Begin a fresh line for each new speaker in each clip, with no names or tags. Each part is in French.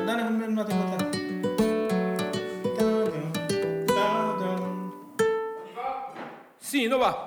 dane un attimo.
Sì, dove va?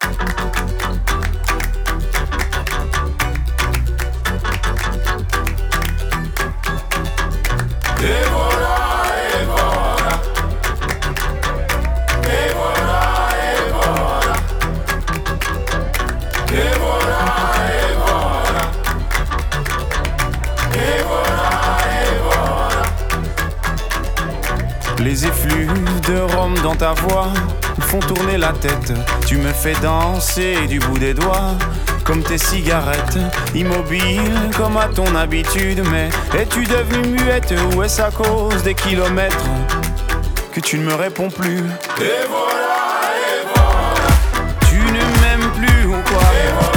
Les effluves de rhum dans ta voix me font tourner la tête. Tu me fais danser du bout des doigts, comme tes cigarettes, immobile comme à ton habitude. Mais es-tu devenue muette ou est-ce à cause des kilomètres que tu ne me réponds plus? Et voilà, tu ne m'aimes plus ou quoi?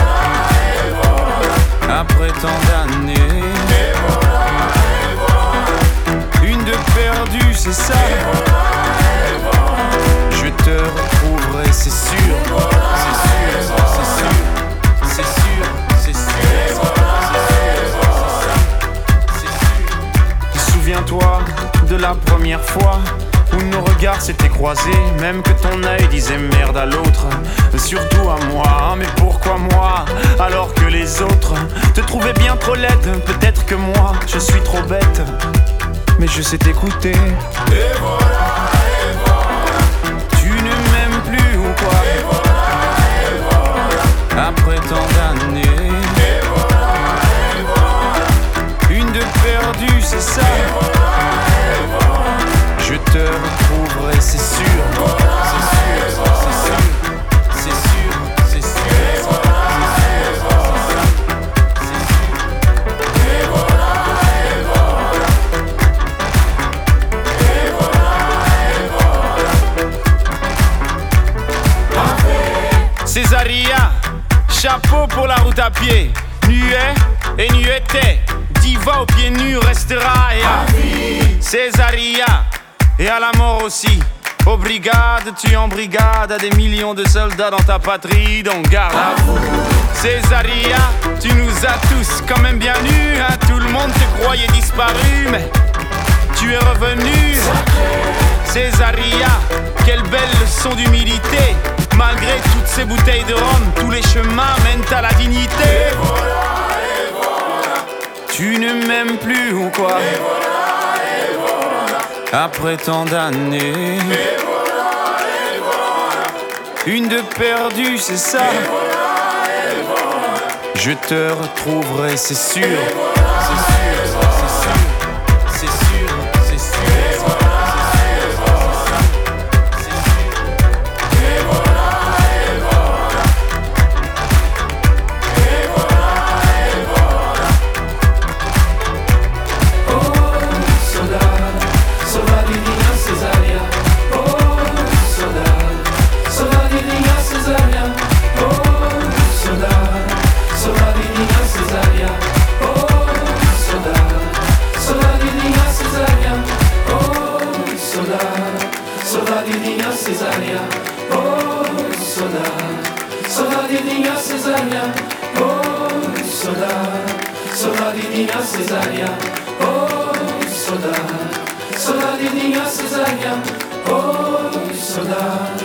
Après tant d'années, une de perdue, c'est ça. Je te retrouverai, c'est sûr. C'est sûr, c'est sûr. C'est sûr, c'est sûr. C'est sûr. Souviens-toi de la première fois où nos regards s'étaient croisés, même que ton œil disait merde à l'autre, surtout à moi. Mais pourquoi moi, alors que les autres te trouvaient bien trop laide? Peut-être que moi, je suis trop bête, mais je sais t'écouter. Et voilà, tu ne m'aimes plus ou quoi? Et voilà, après tant d'années, une de perdue, c'est ça. Je te retrouverai, c'est sûr. C'est sûr, c'est sûr. C'est sûr, c'est sûr. Césaria, chapeau pour la route à pied. Nuet et nueté, diva aux pieds nus restera. Et à Césaria, et à la mort aussi. Aux brigades, tu en brigade à des millions de soldats dans ta patrie. Donc garde à vous. Césaria, tu nous as tous quand même bien nus, hein. Tout le monde te croyait disparu, mais tu es revenu. Césaria, quelle belle leçon d'humilité. Malgré toutes ces bouteilles de rhum, tous les chemins mènent à la dignité. Et voilà, tu ne m'aimes plus ou quoi? Et voilà, après tant d'années, une de perdue, c'est ça. Je te retrouverai, c'est sûr. C'est sûr, c'est sûr. C'est sûr, c'est sûr.
Cesaria, oh soldadinha Cesaria, oh soldadinha Cesaria, oh soldadinha Cesaria, oh soldado,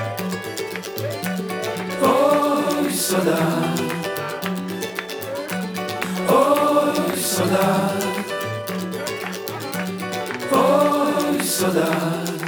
oh soldado, oh soldado, oh soldado.